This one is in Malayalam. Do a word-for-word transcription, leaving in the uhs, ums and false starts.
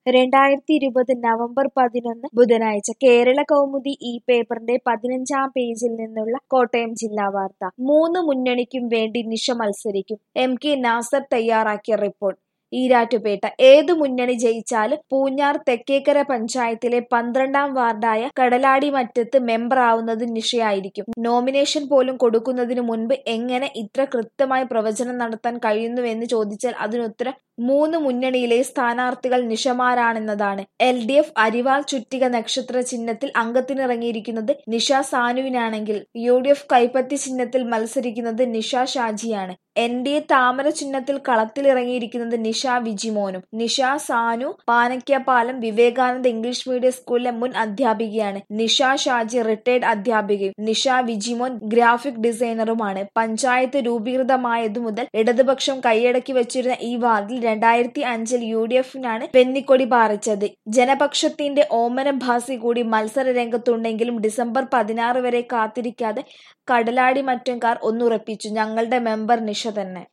രണ്ടായിരത്തി ഇരുപത് നവംബർ പതിനൊന്ന് ബുധനാഴ്ച കേരള കൗമുദി ഈ പേപ്പറിന്റെ പതിനഞ്ചാം പേജിൽ നിന്നുള്ള കോട്ടയം ജില്ലാ വാർത്ത. മൂന്ന് മുന്നണിക്കും വേണ്ടി നിഷ മത്സരിക്കും. എം കെ നാസർ തയ്യാറാക്കിയ റിപ്പോർട്ട്. ഈരാറ്റുപേട്ട ഏതു മുന്നണി ജയിച്ചാലും പൂഞ്ഞാർ തെക്കേക്കര പഞ്ചായത്തിലെ പന്ത്രണ്ടാം വാർഡായ കടലാടിമറ്റത്ത് മെമ്പറാവുന്നത് നിഷയായിരിക്കും. നോമിനേഷൻ പോലും കൊടുക്കുന്നതിനു മുൻപ് എങ്ങനെ ഇത്ര കൃത്യമായി പ്രവചനം നടത്താൻ കഴിയുന്നുവെന്ന് ചോദിച്ചാൽ അതിനുത്തരം മൂന്ന് മുന്നണിയിലെ സ്ഥാനാർത്ഥികൾ നിഷമാരാണെന്നതാണ്. എൽ ഡി എഫ് അരിവാൾ ചുറ്റിക നക്ഷത്ര ചിഹ്നത്തിൽ അംഗത്തിനിറങ്ങിയിരിക്കുന്നത് നിഷ സാനുവിനാണെങ്കിൽ യു ഡി എഫ് കൈപ്പത്തി ചിഹ്നത്തിൽ മത്സരിക്കുന്നത് നിഷ ഷാജിയാണ്. എൻ ഡി എ താമര ചിഹ്നത്തിൽ കളത്തിലിറങ്ങിയിരിക്കുന്നത് നിഷ വിജിമോനും. നിഷ സാനു പാനക്യപാലം വിവേകാനന്ദ ഇംഗ്ലീഷ് മീഡിയം സ്കൂളിലെ മുൻ അധ്യാപികയാണ്. നിഷ ഷാജി റിട്ടയർഡ് അധ്യാപികയും നിഷ വിജിമോൻ ഗ്രാഫിക് ഡിസൈനറുമാണ്. പഞ്ചായത്ത് രൂപീകൃതമായതു മുതൽ ഇടതുപക്ഷം കൈയടക്കി വച്ചിരുന്ന ഈ വാർഡിൽ രണ്ടായിരത്തി അഞ്ചിൽ യു ഡി എഫിനാണ് വെന്നിക്കൊടി പാറിച്ചത്. ജനപക്ഷത്തിന്റെ ഓമന ഭാസി കൂടി മത്സര രംഗത്തുണ്ടെങ്കിലും ഡിസംബർ പതിനാറ് വരെ കാത്തിരിക്കാതെ കടലാടിമറ്റംകാർ ഒന്നുറപ്പിച്ചു, ഞങ്ങളുടെ മെമ്പർ നിഷ തന്നെ.